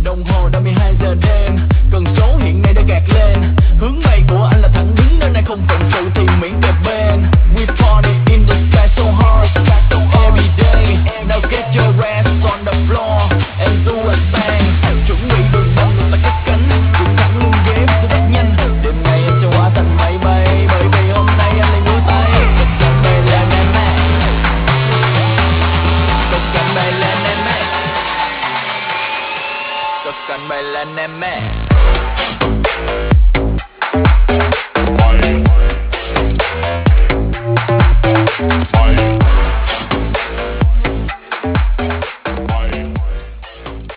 Đồng hồ đã 12 giờ đêm, cần số hiện nay đã gạt lên. Hướng bay của anh là thẳng đứng, nơi này không phận sự thì miễn kề bên. We party in the sky so hard, every day. Now get your ass on the floor and do a bang. Chuẩn bị đường bóng người ta cất cánh, vượt thẳng luôn ghế của rất nhanh. Đêm nay em sẽ hóa thành máy bay, bởi vì hôm nay anh lại ngứa tay. Tất cả bay lên em mẹ, tất cả bay lên em mẹ, tất cả bay lên em mẹ.